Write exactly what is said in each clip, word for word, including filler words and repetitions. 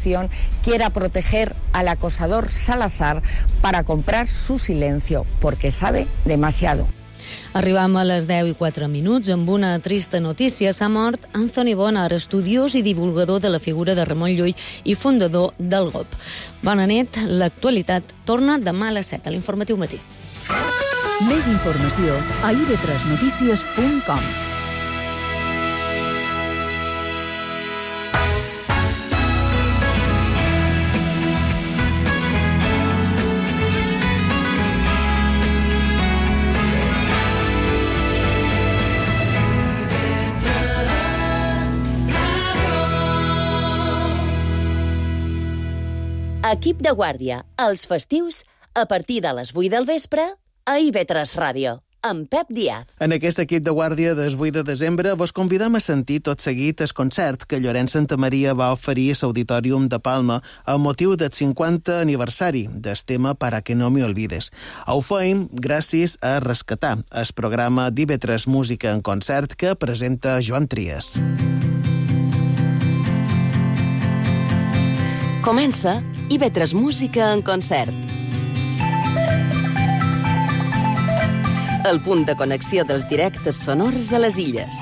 Administración quiera proteger al acosador Salazar para comprar su silencio, porque sabe demasiado. Arribam a les deu i quatre minuts amb una trista notícia. S'ha mort Anthony Bonar, estudiós i divulgador de la figura de Ramon Llull i fundador del G O P. Bona nit, l'actualitat torna demà a les set a l'Informatiu Matí. Més informació a i ve tres notícies punt com. Equip de guàrdia, els festius, a partir de les vuit del vespre, a i ve tres Ràdio, amb Pep Díaz. En aquest equip de guàrdia del vuit de desembre vos convidam a sentir tot seguit el concert que Llorenç Santamaria va oferir a l'Auditorium de Palma amb motiu del cinquanta aniversari del tema Para que no me olvides. Ho feim gràcies a Rescatar, el programa d'I ve tres Música en Concert que presenta Joan Trias. Comença i ve tres Música en Concert. El punt de connexió dels directes sonors a les illes.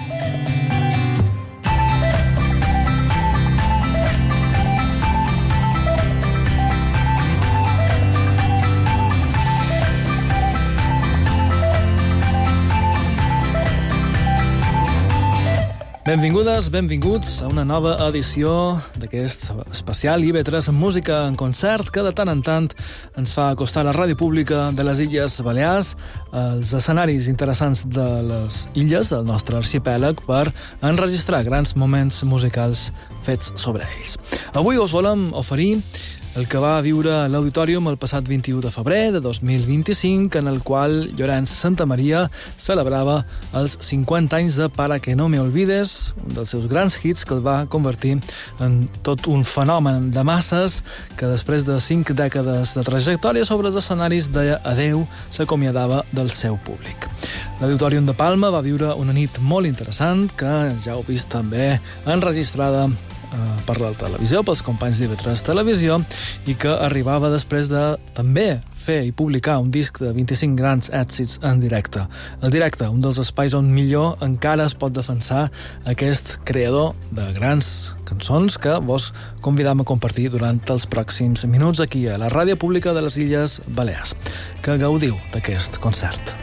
Benvingudes, benvinguts a una nova edició d'aquest especial i ve tres Música en Concert que de tant en tant ens fa acostar la ràdio pública de les Illes Balears, els escenaris interessants de les illes, del nostre arxipèlag, per enregistrar grans moments musicals fets sobre ells. Avui us volem oferir el que va viure l'Auditorium el passat vint-i-u de febrer de dos mil vint-i-cinc, en el qual Llorenç Santamaria celebrava els cinquanta anys de Para que no me olvides, un dels seus grans hits que el va convertir en tot un fenomen de masses que després de cinc dècades de trajectòria sobre els escenaris deia adeu, s'acomiadava del seu públic. L'Auditorium de Palma va viure una nit molt interessant que ja heu vist també enregistrada per la televisió, pels companys d'I ve tres Televisió, i que arribava després de també fer i publicar un disc de vint-i-cinc grans èxits en directe. El directe, un dels espais on millor encara es pot defensar aquest creador de grans cançons que vos convidam a compartir durant els pròxims minuts aquí a la Ràdio Pública de les Illes Balears. Que gaudiu d'aquest concert.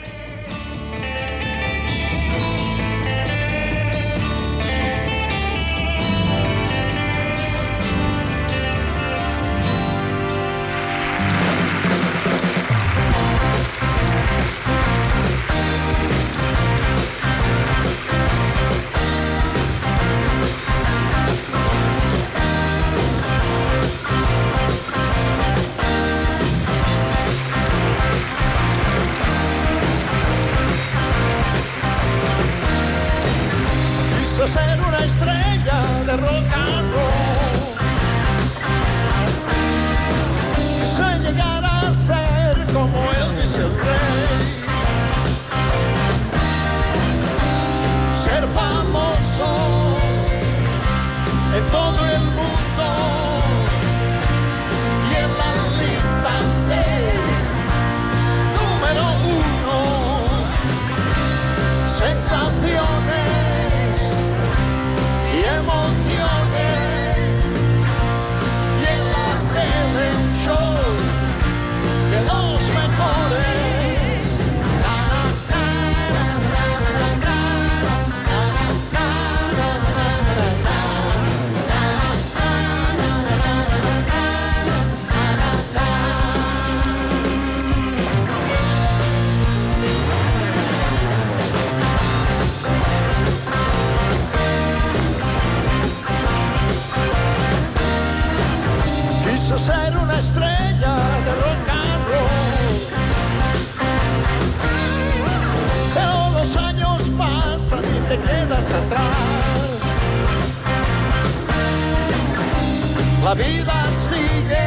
Ser una estrella de rock and roll, quise llegar a ser como Elvis el Rey, ser famoso en todo el mundo y en la lista ser número uno, sensaciones y emociones, y en la tele un show de los mejores. Ser una estrella de rock and roll, pero los años pasan y te quedas atrás. La vida sigue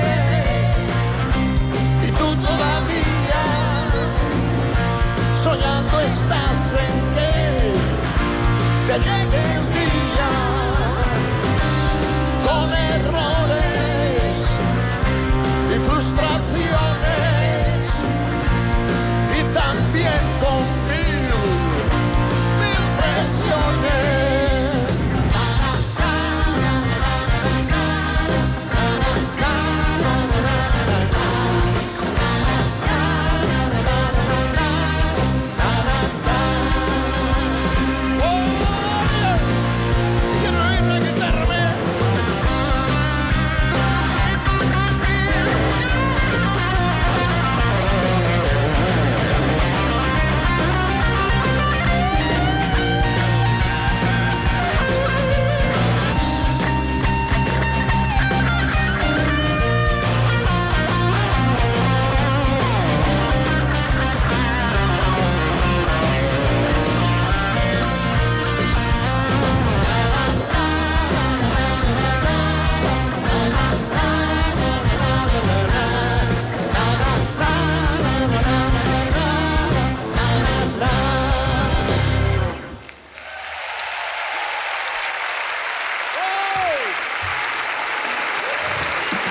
y tú todavía soñando estás en que te llegue el día con errores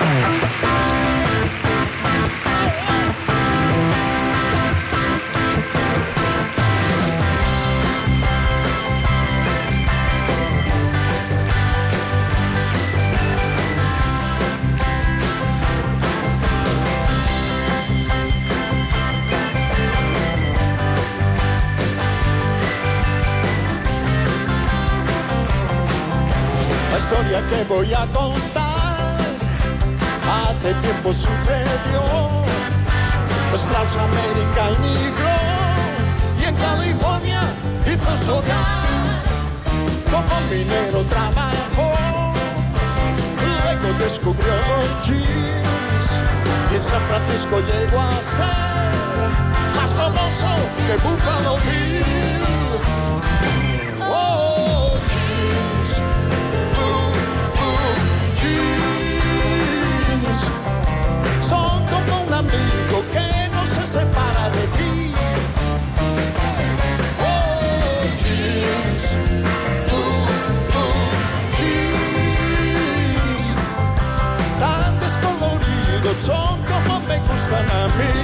La historia que voy a contar hace tiempo sucedió. Strauss a América emigró y en California hizo sonar. Como minero trabajó, luego descubrió los jeans y en San Francisco llegó a ser más famoso que Buffalo Bill. Oh, jeans, uh, uh, jeans, son como un amigo que no se separa de ti. Oh, jeans, uh, uh, jeans, tan descoloridos son como me gustan a mí.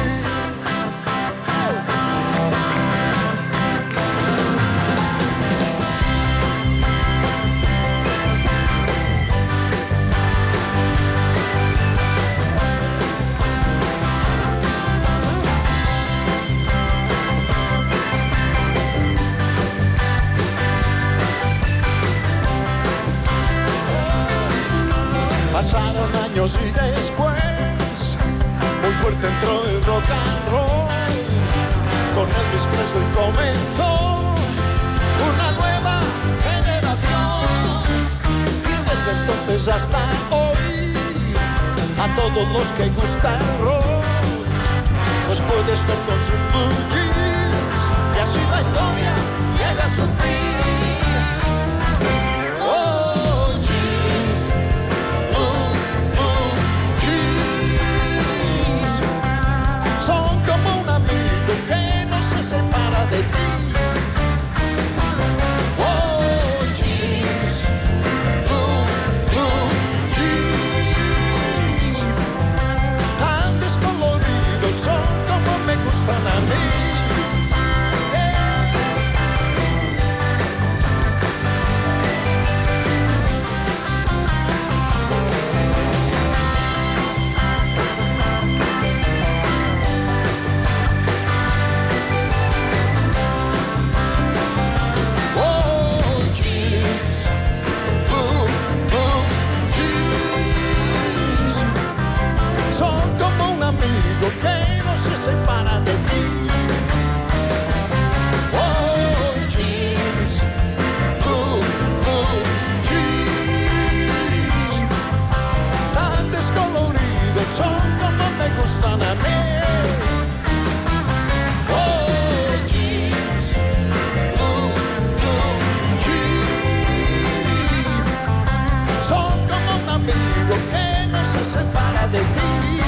Pasaron años y después, muy fuerte entró el rock and roll. Con Elvis Presley comenzó una nueva generación. Y desde entonces hasta hoy, a todos los que gusta el rock, los puedes ver con sus blue jeans. Y así la historia llega a su fin. Separa de ti. Oh, jeans, blue, blue jeans, tan descoloridos son como me gustan a mí. Que no se separa de ti. Oh, jeans, blue, blue jeans, tan descoloridos son como me gustan a mí. Oh, jeans, blue, blue jeans, son como un amigo que no se separa de ti.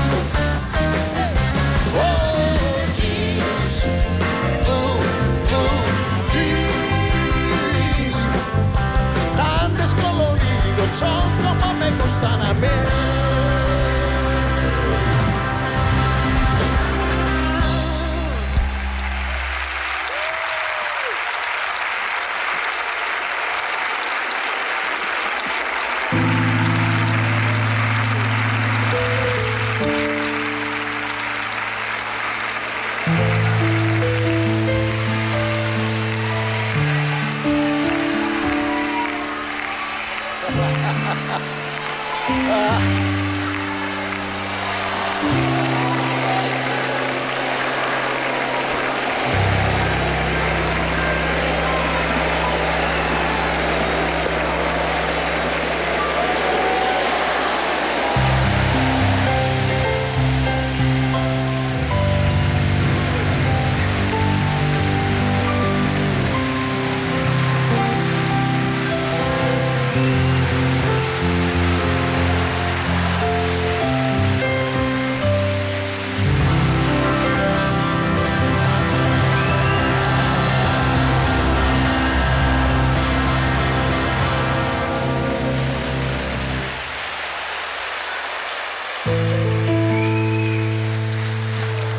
Oh, jeans, blue, blue jeans, tan descoloridos son como me gustan a mí.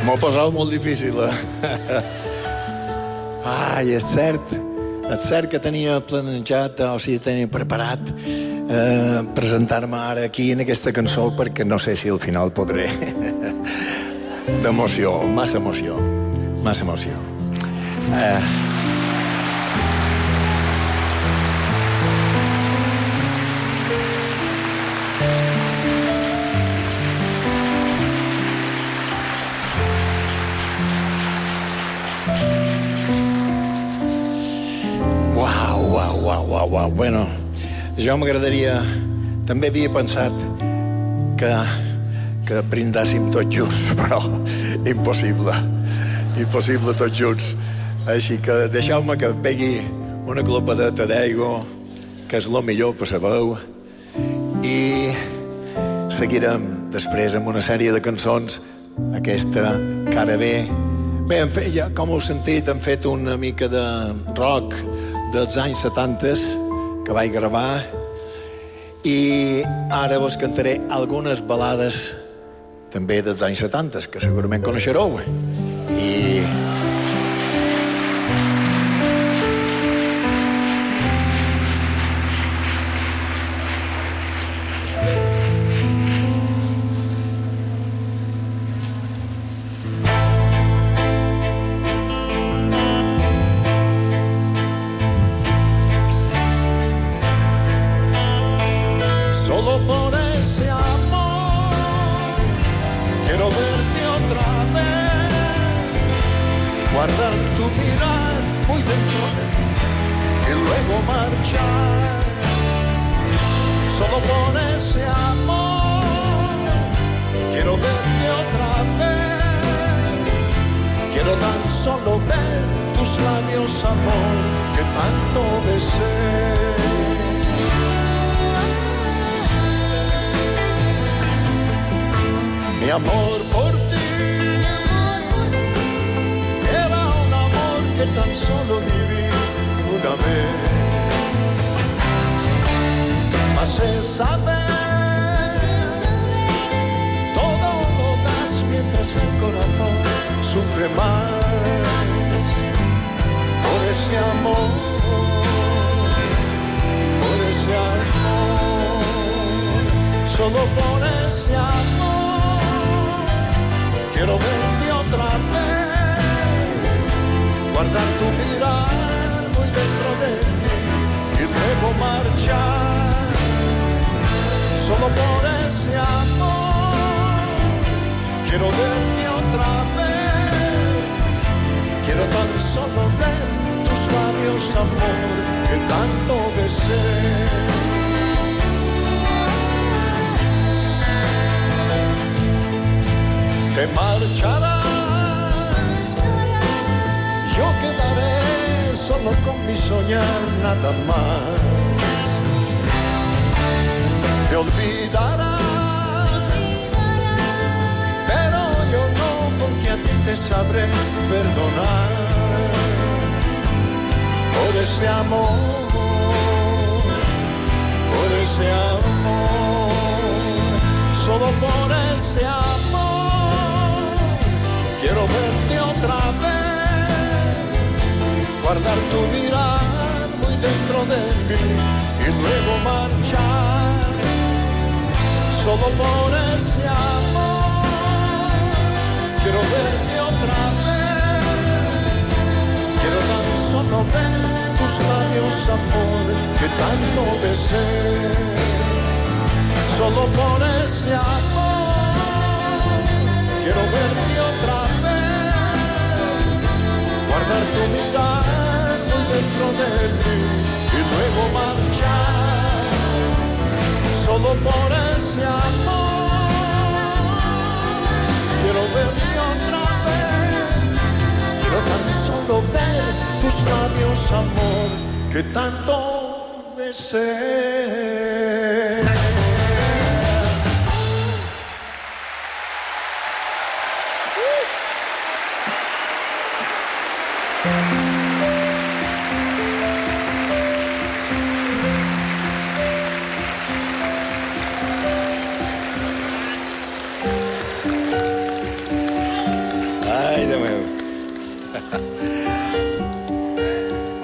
M'ho poseu molt difícil, eh? Ai, és cert, és cert que tenia planejat, o sigui, tenia preparat eh, presentar-me ara aquí en aquesta cançó, perquè no sé si al final podré. D'emoció, massa emoció, massa emoció. Eh... Uau, uau. Bueno, jo m'agradaria... També havia pensat que, que brindàssim tots junts, però impossible. Impossible tots junts. Així que deixeu-me que pegui una clopadeta d'aigua, que és el millor per la veu, i seguirem després amb una sèrie de cançons, aquesta cara bé. Bé, hem fet, ja, com heu sentit, hem fet una mica de rock dels anys setanta que vaig gravar, i ara vos cantaré algunes balades també dels anys setanta que segurament coneixereu. I...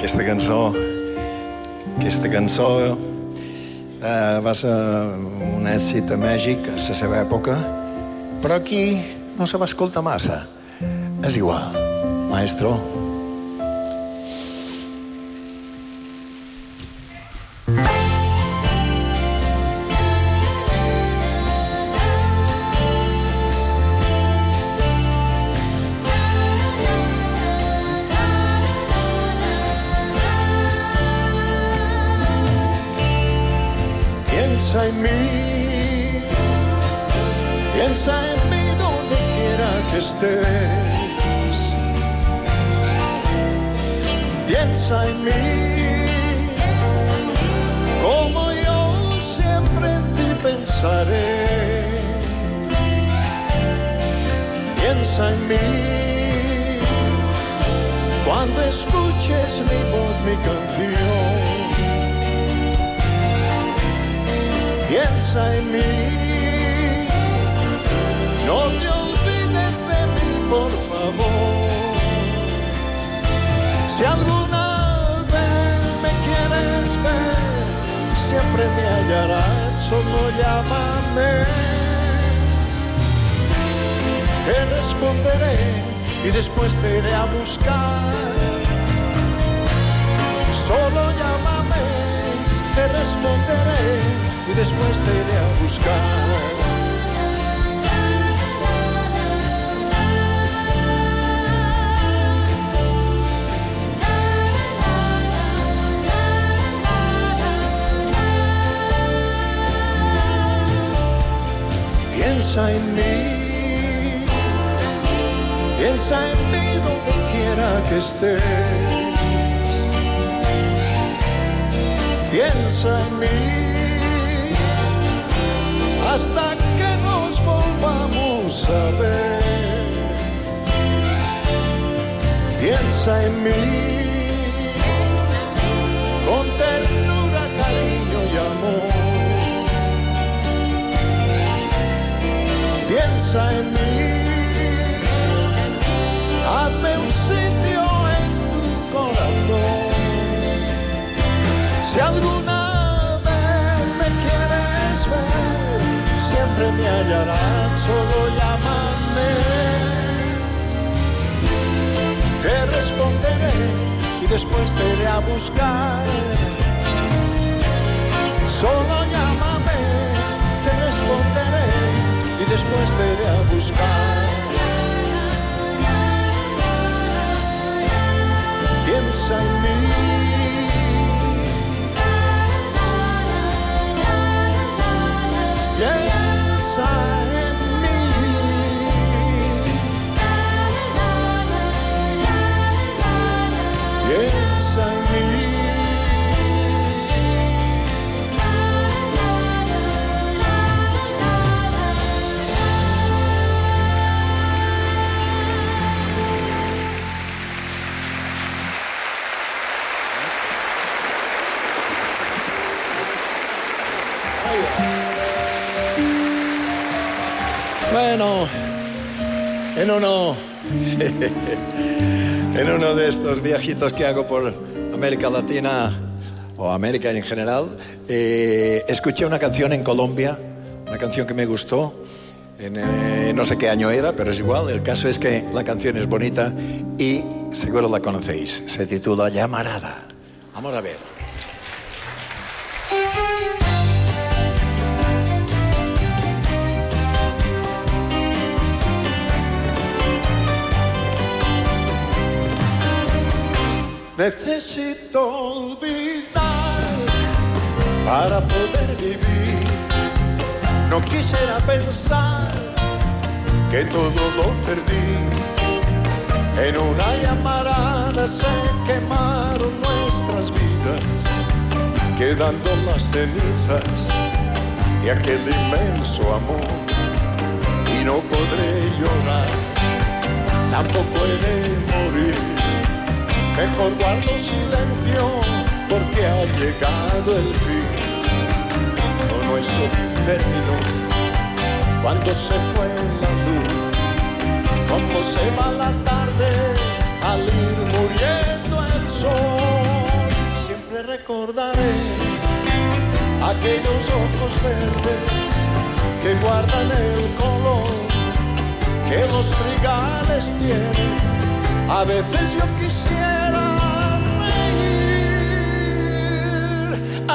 aquesta cançó, aquesta cançó eh, va ser un èxit a Mèxic a la seva època, però aquí no se va escoltar massa. És igual, maestro. Piensa en mí, piensa en mí donde quiera que estés. Piensa en mí, como yo siempre en ti pensaré. Piensa en mí, cuando escuches mi voz, mi canción. Piensa en mí, no te olvides de mí, por favor. Si alguna vez me quieres ver, siempre me hallarás, solo llámame. Te responderé y después te iré a buscar. Solo llámame, te responderé y después te iré a buscar. Piensa en mí, piensa en mí donde quiera que estés. Piensa en mí, hasta que nos volvamos a ver. Piensa en mí, con ternura, cariño y amor. Piensa en mí, hazme un sitio en tu corazón. Si alguna vez me quieres ver, siempre me hallarás, solo llámame. Te responderé y después te iré a buscar. Solo llámame, te responderé y después te iré a buscar. Piensa en mí, piensa en mí, piensa en mí. Bueno, en uno, en uno de estos viajitos que hago por América Latina o América en general, eh, escuché una canción en Colombia, una canción que me gustó, en, eh, no sé qué año era, pero es igual, el caso es que la canción es bonita y seguro la conocéis, se titula Llamarada. Vamos a ver. Necesito olvidar para poder vivir. No quisiera pensar que todo lo perdí. En una llamarada se quemaron nuestras vidas, quedando las cenizas de aquel inmenso amor. Y no podré llorar, tampoco he de morir. Mejor guardo silencio porque ha llegado el fin. Lo nuestro terminó cuando se fue la luz. Como se va la tarde al ir muriendo el sol. siempre recordaré aquellos ojos verdes que guardan el color que los trigales tienen. A veces yo quisiera reír a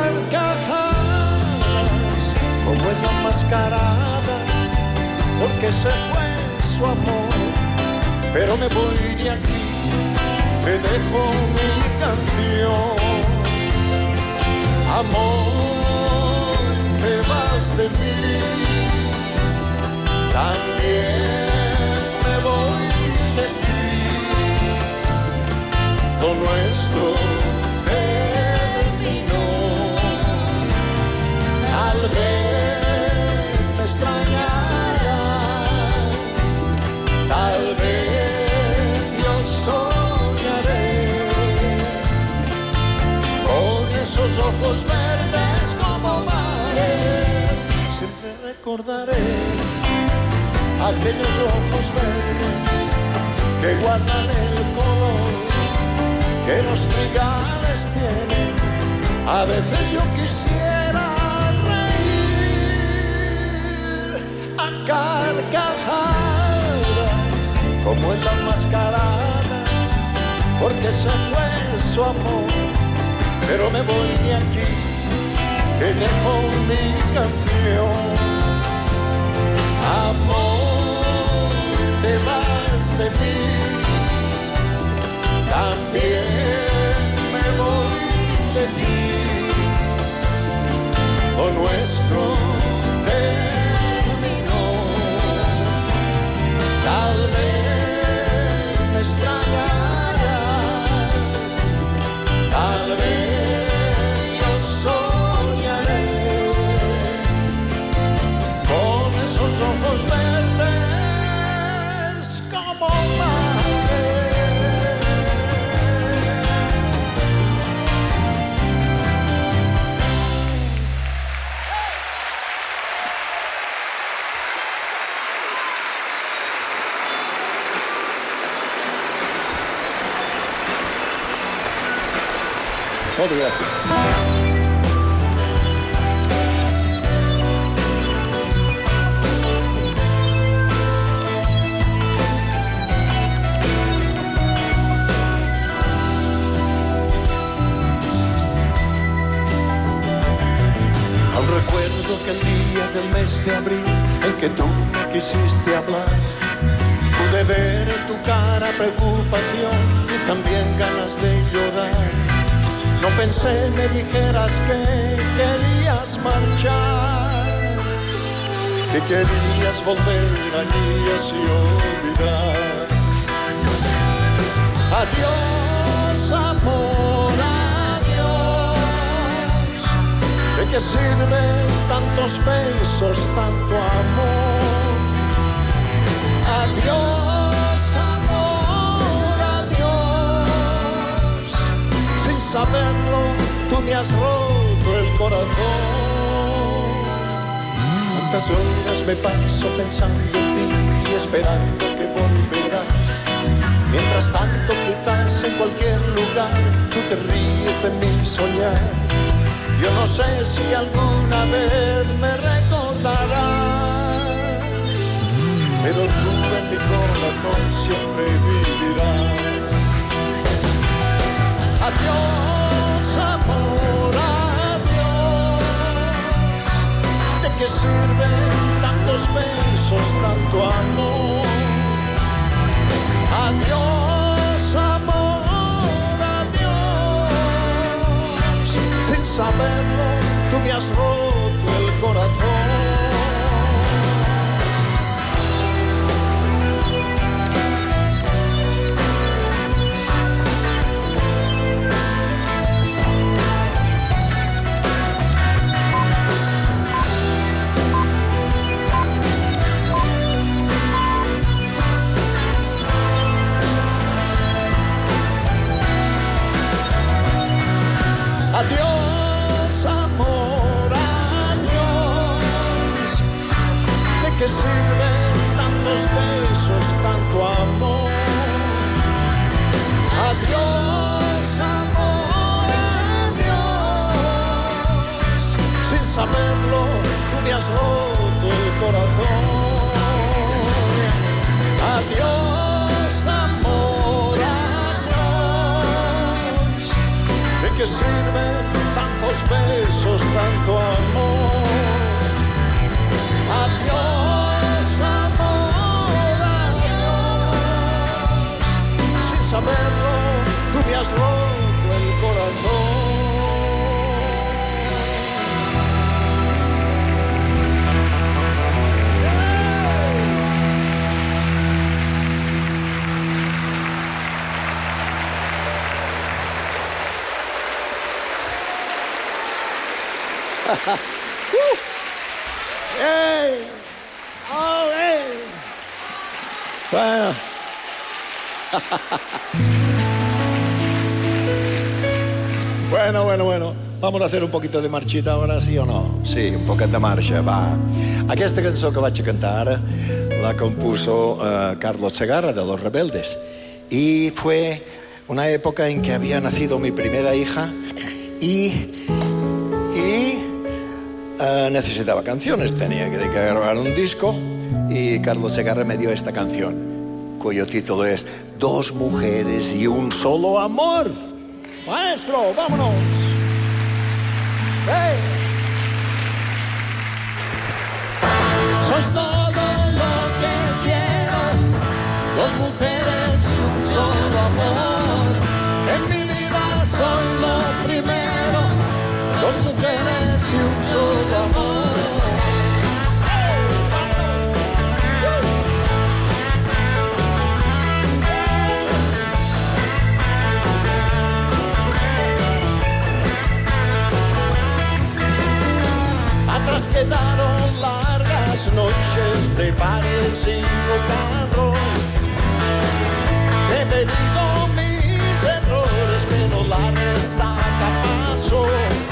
carcajadas como en la mascarada, porque se fue su amor. Pero me voy de aquí, me dejo mi canción. Amor, te vas de mí, también me voy de ti. Lo nuestro terminó, tal vez me extrañarás, tal vez yo soñaré con esos ojos verdes como mares. Siempre recordaré aquellos ojos verdes que guardan el color que los trigales tienen. A veces yo quisiera reír a carcajadas como en la mascarada, porque se fue su amor. Pero me voy de aquí, que dejo mi canción. Amor, te vas de mí, también me voy de ti. Lo nuestro terminó, tal vez me extrañarás, tal vez yo soñaré con esos ojos verdes como mares. Moltes gràcies. Recuerdo que el día del mes de abril en que tú me quisiste hablar, pude ver en tu cara preocupación y también ganas de llorar. No pensé me dijeras que querías marchar, que querías volver allí así olvidar. Adiós, amor, ¿de qué sirven tantos besos, tanto amor? Adiós, amor, adiós. Sin saberlo, tú me has roto el corazón. Cuántas horas me paso pensando en ti y esperando que volverás. Mientras tanto, quizás en cualquier lugar, tú te ríes de mi soñar. Yo no sé si alguna vez me recordarás, pero tú en mi corazón siempre vivirás. Adiós, amor, adiós. ¿De qué sirven tantos besos, tanto amor? Adiós, amor, adiós. Sin saberlo, tú me has roto el corazón. Adiós, amor, adiós. ¿De qué sirven tantos besos, tanto amor? Adiós, amor, has roto el corazón. Adiós, amor, adiós. ¿De qué sirven tantos besos, tanto amor? Adiós, amor, adiós. Sin saberlo, tú me has roto el corazón. uh. ¡Ey! ¡Ole! Bueno. Bueno, bueno, bueno. Vamos a hacer un poquito de marchita ahora, ¿sí o no? Sí, un poquet de marxa, va. Aquesta cançó que vaig a cantar ara la compuso uh, Carlos Segarra, de Los Rebeldes. Y fue una época en que había nacido mi primera hija y... y Uh, necesitaba canciones, tenía que, que grabar un disco y Carlos Segarra me dio esta canción cuyo título es Dos mujeres y un solo amor. Maestro, vámonos. ¡Hey! Sois todo lo que quiero, dos mujeres y un solo amor. En mi vida sois lo primero, dos mujeres y un solo amor. Atrás quedaron largas noches de bares y rock and roll. He bebido mis errores, pero la resaca pasó.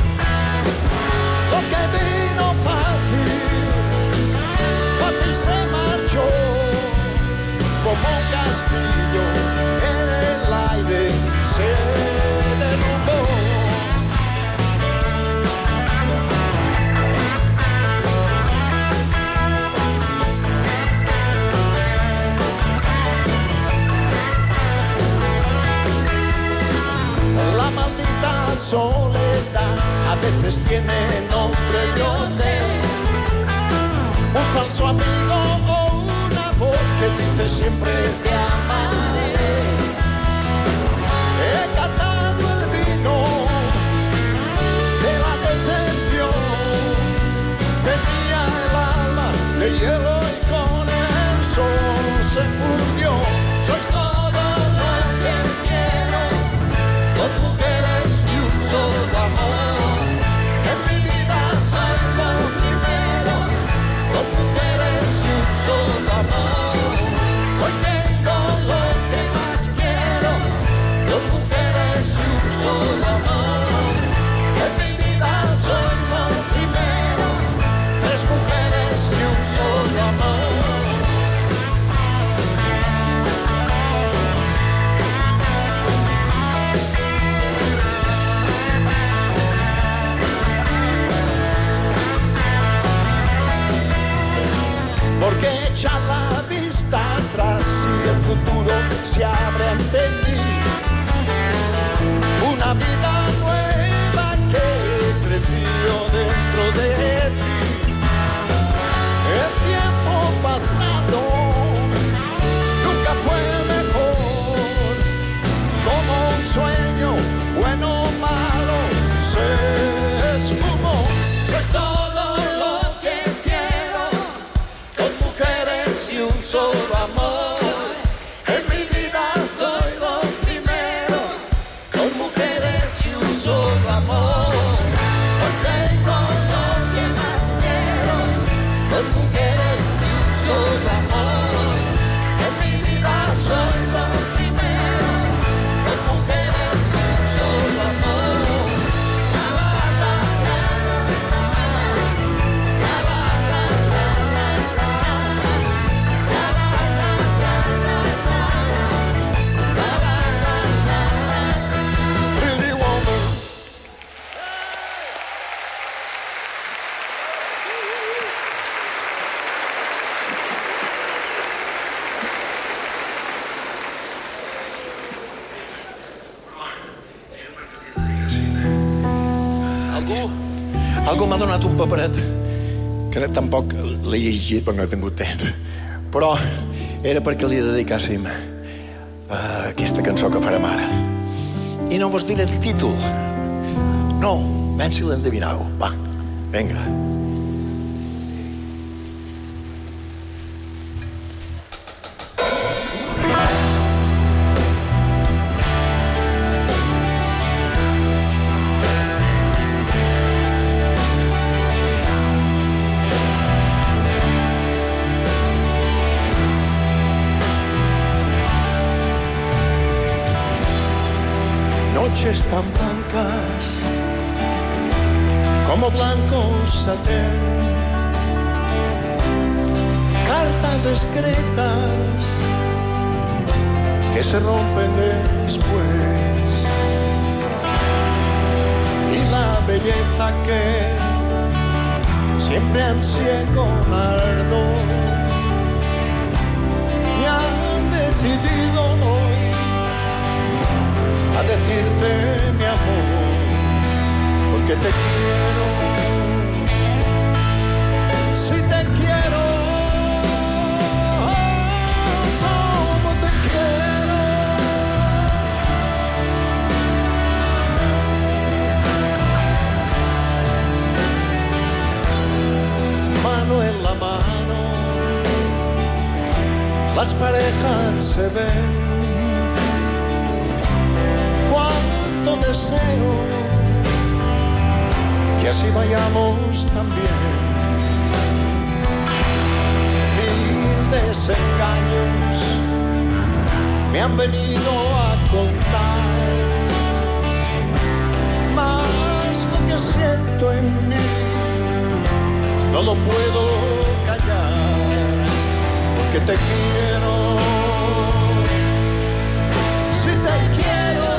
Lo que vino fácil, fácil se marchó, como un castillo en el aire se derrumbó. La maldita soledad a veces tiene nombre de hotel, un falso amigo o una voz que dice siempre te amaré. He catado el vino de la decepción, tenía el alma de hielo y con el sol se fundió. Sois todo lo que quiero, dos mujeres y un solo amor. En mi vida sois lo primero, dos mujeres y un solo amor. Hoy tengo lo que más quiero, dos mujeres y un solo amor. En mi vida sois lo primero, tres mujeres y un solo amor. Porque echa la vista atrás y el futuro se abre ante mí. Una vida nueva que creció dentro de ti. El tiempo pasado nunca fue mejor. Como un sueño, bueno o malo, se esfumó. Es todo lo que quiero, dos mujeres y un solo amor. En mi vida soy lo primero, dos mujeres y un solo amor. Hoy tengo lo que más quiero, dos mujeres y un solo amor. En mi vida soy lo primero, dos mujeres y un solo amor. La la la la la la, la la la la la la, la la la la la la. Algú m'ha donat un paperet que tampoc l'he llegit perquè no he tingut temps, però era perquè li dedicàssim a aquesta cançó que farem ara. I no vos diré el títol. No, menys si l'endevinau. Va, vinga. Noches tan blancas como blanco satén, cartas escritas que se rompen después, y la belleza que siempre ansié con ardor me han decidido hoy a decirte mi amor, porque te quiero, si te quiero, como te quiero. Mano en la mano, las parejas se ven. Cuánto deseo que así vayamos también. Mil desengaños me han venido a contar, más lo que siento en mí no lo puedo callar, porque te quiero, si te quiero.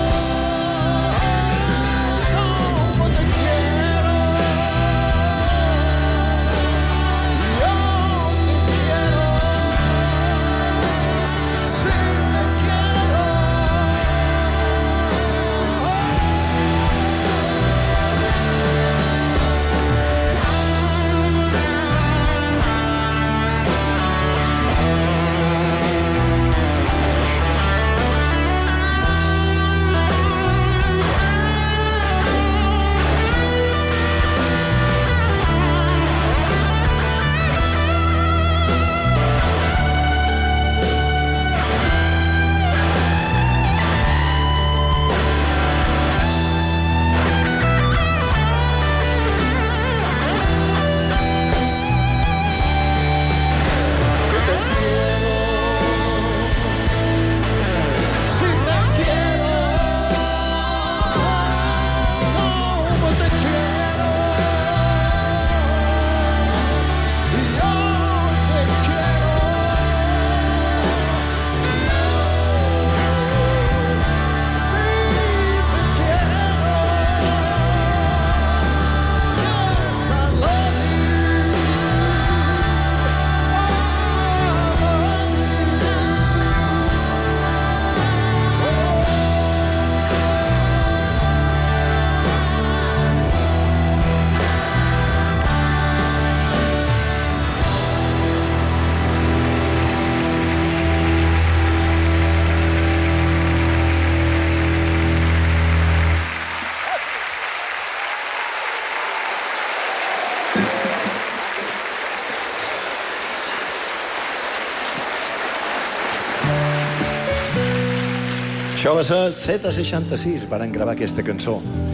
Això va ser set a seixanta-sis, varen gravar aquesta cançó.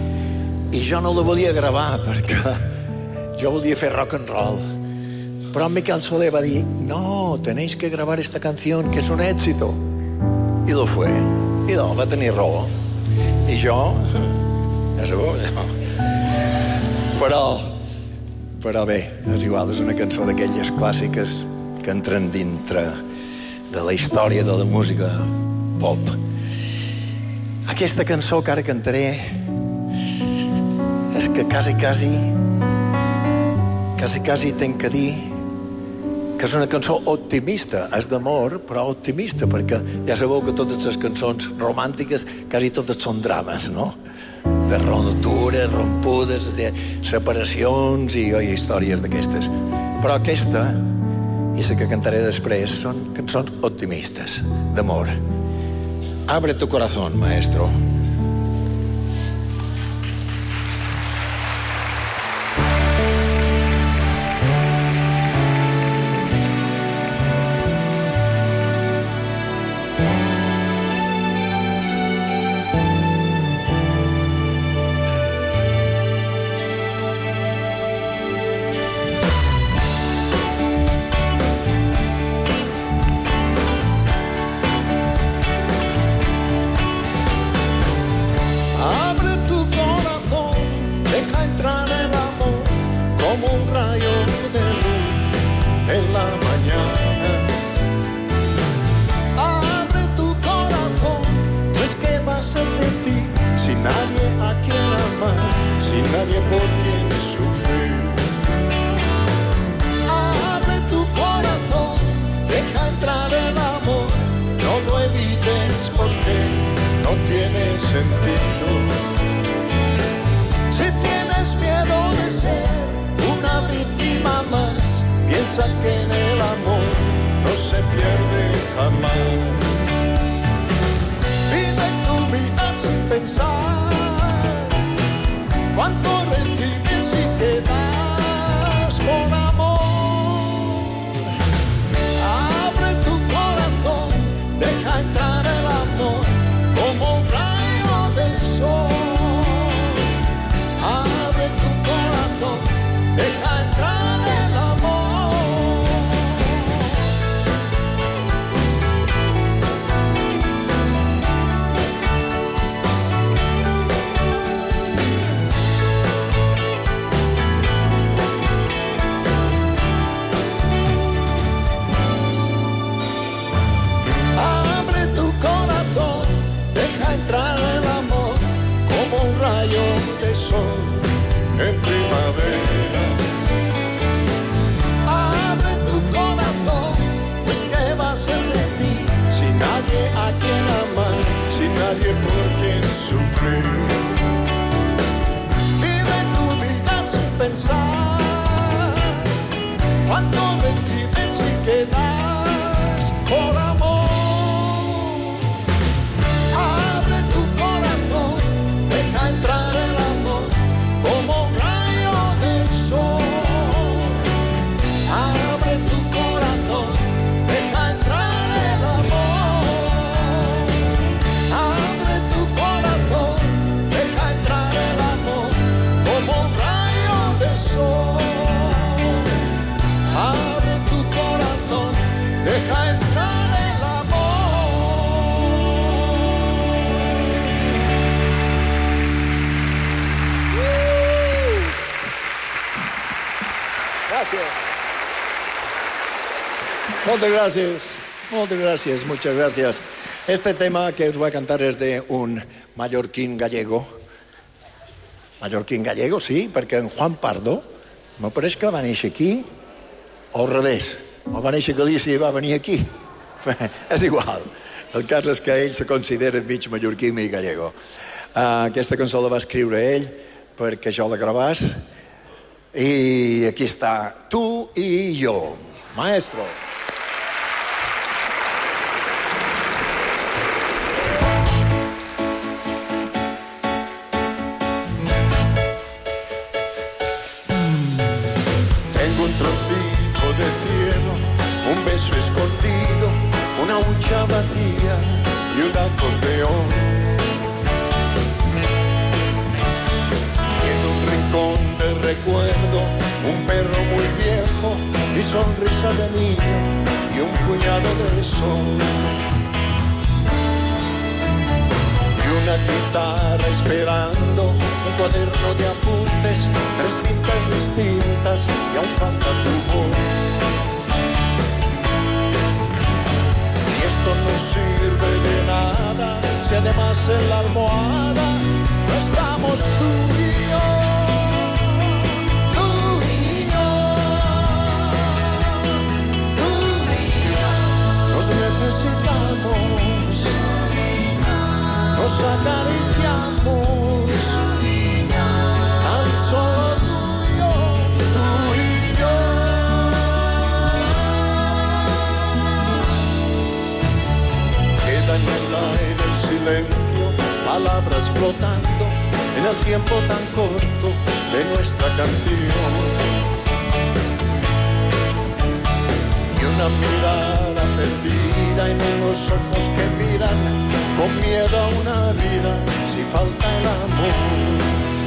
I jo no la volia gravar perquè jo volia fer rock and roll. Però Miquel Soler va dir, no, tenéis que gravar esta canción, que es un éxito. I lo fue. I no, va tenir raó. I jo, ja sabeu, no. Però, però bé, és igual, és una cançó d'aquelles clàssiques que entren dintre de la història de la música pop. Aquesta cançó que ara cantaré és que quasi, quasi, quasi, quasi tenc que dir que és una cançó optimista. És d'amor, però optimista, perquè ja sabeu que totes les cançons romàntiques quasi totes són drames, no? de ruptures, rompudes, de separacions i oi, històries d'aquestes. Però aquesta, i la que cantaré després, són cançons optimistes, d'amor. Abre tu corazón, maestro. Moltes gràcies, moltes gràcies, muchas gracias. Este tema que os voy a cantar es de un mallorquín gallego. Mallorquín gallego, sí, perquè en Juan Pardo me pareix que va néixer aquí o al revés. O va néixer a Galícia i va venir aquí. És igual. El cas és que ell se considera mig mallorquí i gallego. Uh, aquesta cançó la va escriure ell perquè jo la gravàs. I aquí està, tu i jo. Maestro. Un trocito de cielo, un beso escondido, una hucha vacía y un acordeón. Y en un rincón de recuerdo, un perro muy viejo, mi sonrisa de niño y un puñado de sol. Y una guitarra esperando, un cuaderno de apuntes, tres tintas distintas y aún falta tu voz. Y esto no sirve de nada si además en la almohada no estamos tú y yo. Tú y yo, tú y yo. Nos necesitamos, nos acariciamos. palabras flotando en el tiempo tan corto de nuestra canción. Y una mirada perdida en unos ojos que miran con miedo a una vida si falta el amor.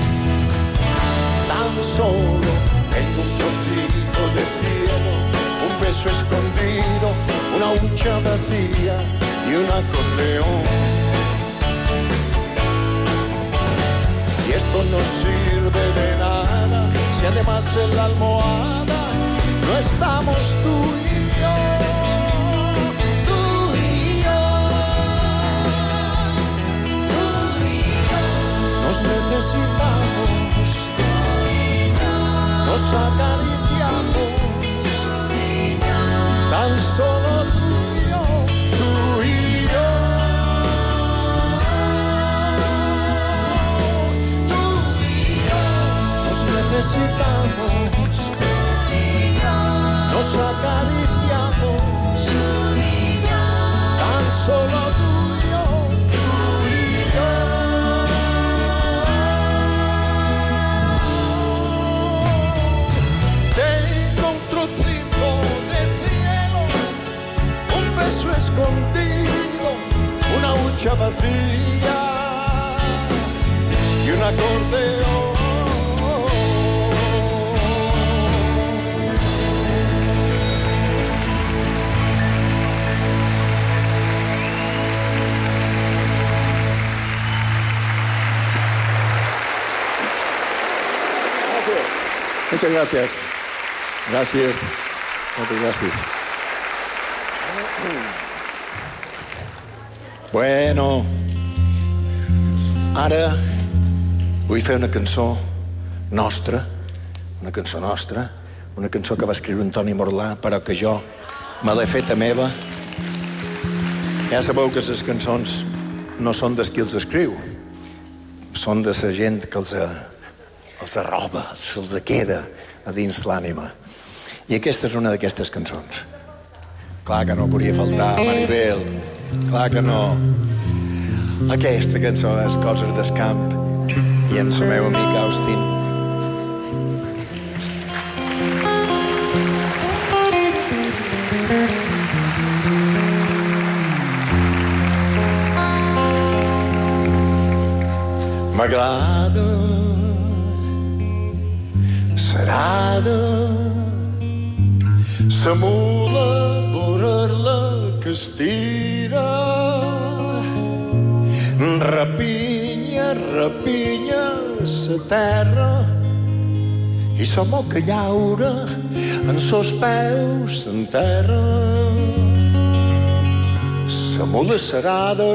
Tan solo tengo un trocito de cielo, un beso escondido, una hucha vacía y un acordeón. Y esto no sirve de nada si además en la almohada no estamos tú y yo. Tú y yo, tú y yo. Nos necesitamos, tú y yo. Nos acariciamos, tú y yo. Tan solo tú y yo, tú y yo. Necesitamos, nos acariciamos, tan solo tú y yo, tú y yo. Tengo un trocito de cielo, un beso escondido, una hucha vacía y un acordeón. Muchas gracias. Gracias. Muchas gracias. Bueno, ara vull fer una cançó nostra, una cançó nostra, una cançó que va escriure Antoni Morlà, però que jo me l'he feta meva. Ja sabeu que les cançons no són dels qui els escriu, són de la gent que els els arroba, se'ls queda a dins l'ànima. I aquesta és una d'aquestes cançons. Clar que no podria faltar, Maribel. Clar que no. Aquesta cançó és Coses del camp i en el meu amic Austin. M'agrada serada sa mula vorer-la que estira rapinya, rapinya sa terra i sa moca llaura en sos peus s'enterra. Sa mula serada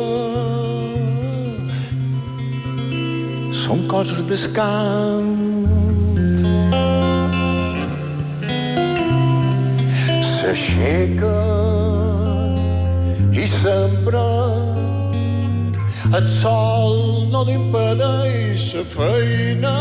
són coses del camp. S'aixeca i sembra, el sol no li impedeix la feina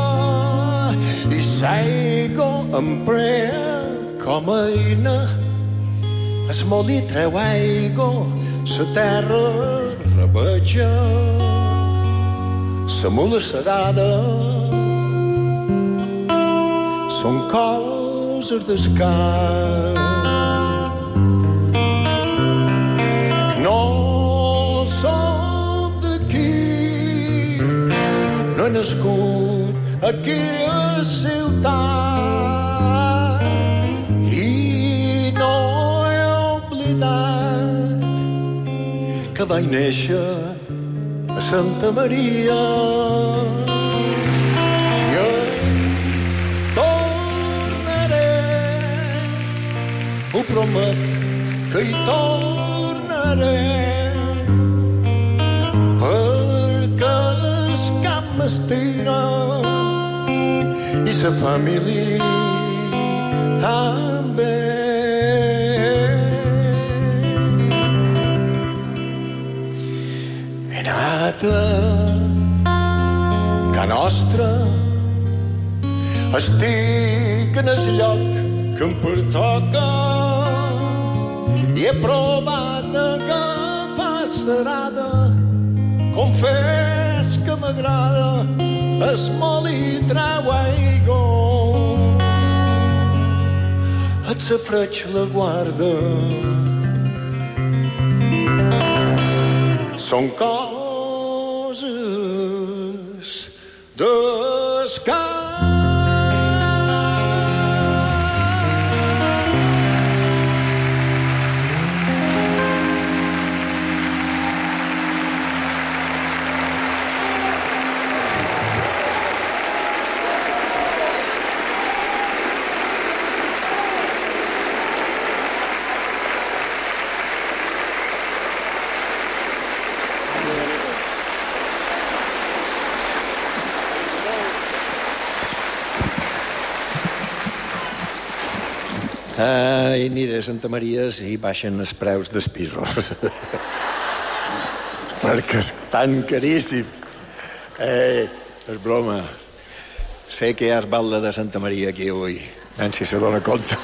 i l'aigua emprea com a eina. El molí treu aigua, la terra rabeja, la mula serada són coses del camp. No som d'aquí, no he nascut aquí a ciutat i no he oblidat que vaig néixer a Santa Maria. I tornaré, ho promet que hi tornaré, perquè el camp m'estira i la família també. He anat a Ca Nostra, estic en el lloc que em pertoca i he provat d'agafar serada com fes que m'agrada es molí treu aigua et safreig la guarda són coses d'escàs. Ai, ni de Santa Maria si baixen els preus dels pisos. Perquè és tan caríssim. Eh, és broma. Sé que hi ha balda de Santa Maria aquí avui. Ben si se dona compte.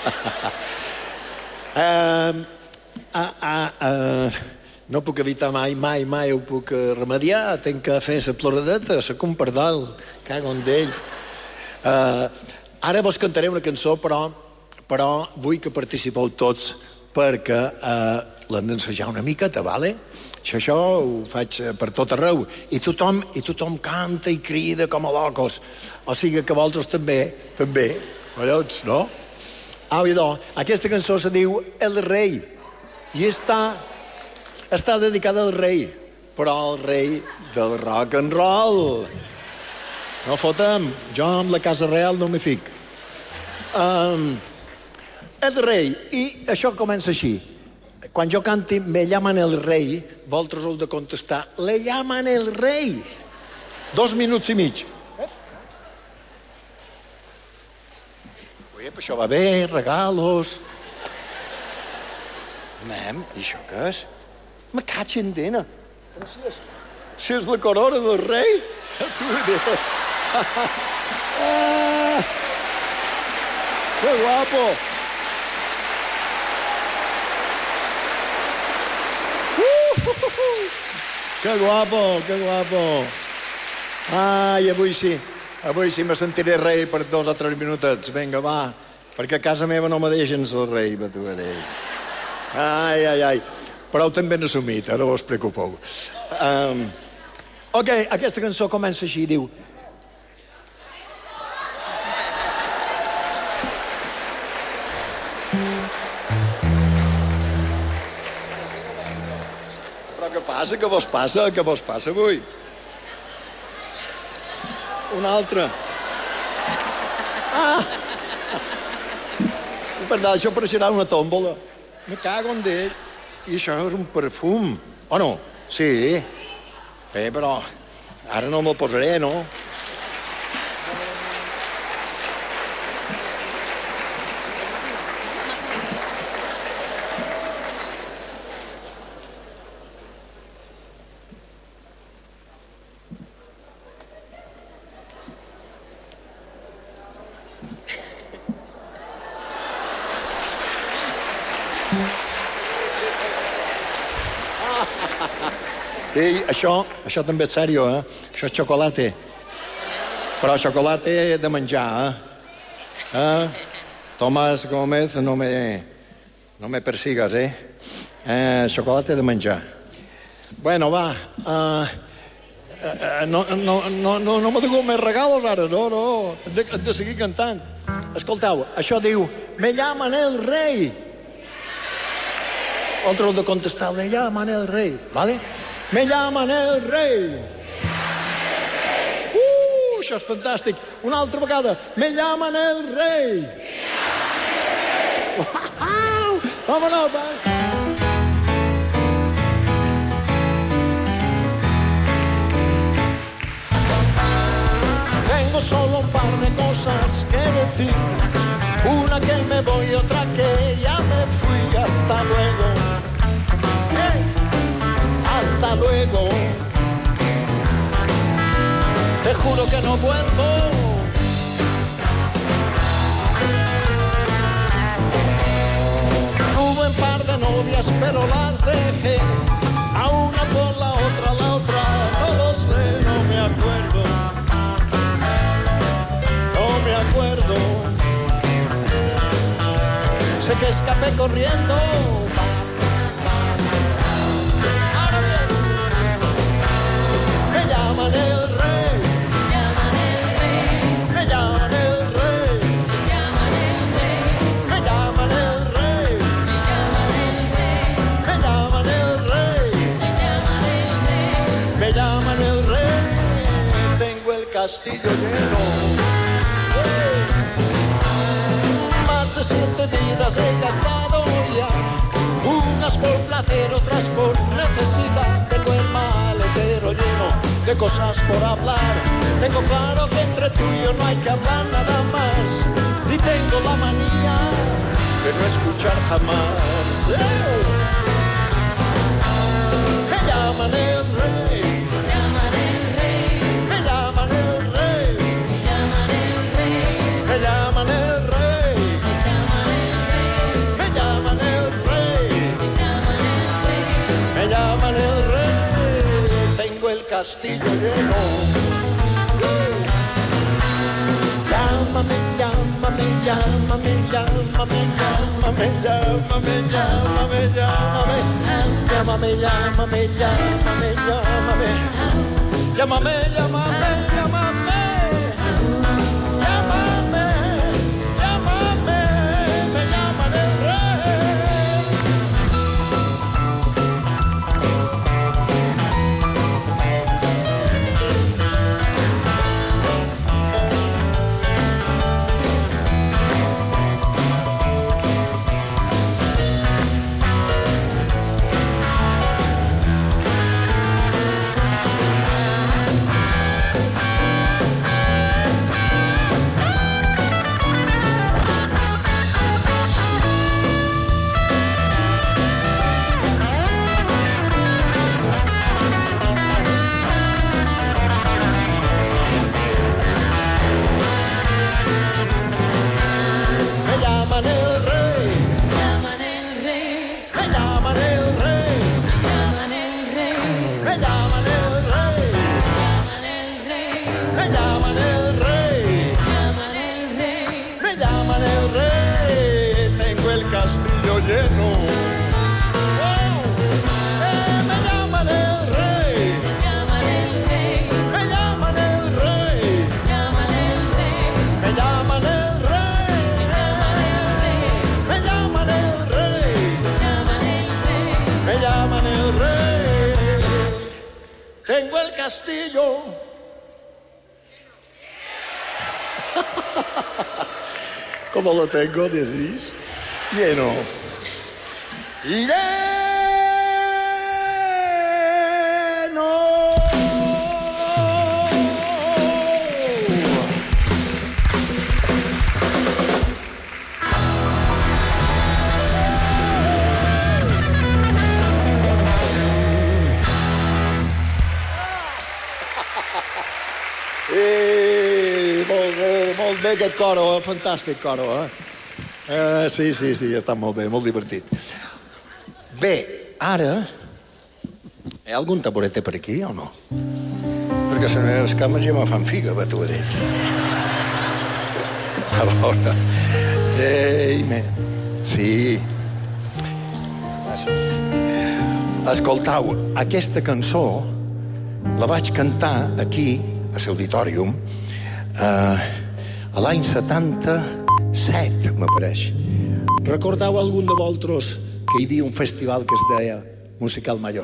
uh, uh, uh, uh, no puc evitar mai, mai, mai ho puc remediar. Tenc que fer la ploradeta, la compardal. Cago en d'ell. Uh, ara vos cantaré una cançó, però però vull que participeu tots perquè eh, l'hem d'ensejar una miqueta, vale? Això ho faig per tot arreu. I tothom, i tothom canta i crida com a locos. O sigui que vosaltres també, també, collons, no? Ah, idò, aquesta cançó se diu El Rei i està, està dedicada al rei, però al rei del rock and roll. No fotem, jo amb la Casa Real no m'hi fic. Um, El Rei, i això comença així. Quan jo canti Me llaman el rei, vosaltres heu de contestar Le llaman el rei. Dos minuts i mig. Ui, això va bé, regalos. Mem, i això què és? Me caig en dena. Gràcies. Si és la corona del rei. Tu diré. Ah, que guapo. Que guapo, que guapo. Ai, avui sí, avui sí me sentiré rei per dos o tres minutets. Vinga, va, perquè a casa meva no me deixen ser rei, va tu a dir. Ai, ai, ai. Però també n'he assumit, no us preocupeu. Um, ok, aquesta cançó comença així, diu... Què passa? Què vos passa? Què vos passa avui? Una altra. Ah! Per tant, això pareixerà una tòmbola. Me cago en d'ell. I això és un perfum. O no? Sí. Bé, però ara no me'l posaré, no? Ei, això, això també és sèrio, eh? Això és xocolate. Però xocolate de menjar, eh? eh? Tomàs Gómez, no me, no me persigas, eh? eh? Xocolate de menjar. Bueno, va. Uh, uh, no, no, no, no, no me diu més regalos ara, no, no. Hem de, hem de seguir cantant. Escolteu, això diu Me llaman el rei. Otro de contestar, Le llaman el rei, ¿vale? Me llaman el rei. Uh, això és fantàstic. Una altra vegada. Me llaman el rei. Wow! Vámonos, va. Tengo solo un par de cosas que decir. Una que me voy y otra que ya me fui. Hasta luego. Hey. Hasta luego. Te juro que no vuelvo. Tuve un par de novias, pero las dejé. A una por la otra, la otra escapé corriendo. Ahora bien, me llaman el rey, me llaman el rey, me llaman el rey, me llaman el rey, me llaman el rey, tengo el castillo lleno. Más de siete vidas he gastado ya, unas por placer, otras por necesidad. Tengo el maletero lleno de cosas por hablar. Tengo claro que entre tú y yo no hay que hablar nada más. Y tengo la manía de no escuchar jamás. ¡Eh! Me llaman el rey, me llaman el rey, me llaman el rey, me llaman el rey, me llaman el rey, me llaman el rey, tengo el castillo lleno. Llámame, llámame, llámame, llámame, llámame, llámame, llámame, llámame, llámame, llámame, llámame, llámame, llámame, llámame, llámame, llámame, llámame, me llaman el rey. Lleno. Oh, eh, me llaman el rey, me llaman el rey, me llaman el rey, me llaman el rey, me llaman el rey, me llaman el rey, tengo el castillo. ¿Cómo lo tengo, decís? Lleno. ¡Lleno! Eh, molt bé, molt bé aquest coro, eh? Fantàstic coro, eh? Uh, sí, sí, sí, està molt bé, molt divertit. Bé, ara... Hi ha algun taburete per aquí o no? Perquè les meves cames ja me fan figa, va, t'ho he dit. A veure... Ei, me... Sí... Gràcies. Escoltau, aquesta cançó la vaig cantar aquí, a l'Auditorium, uh, a l'any setanta-set, m'apareix. Recordeu algun de vosaltres que hi havia un festival que es deia Musical Mallorca?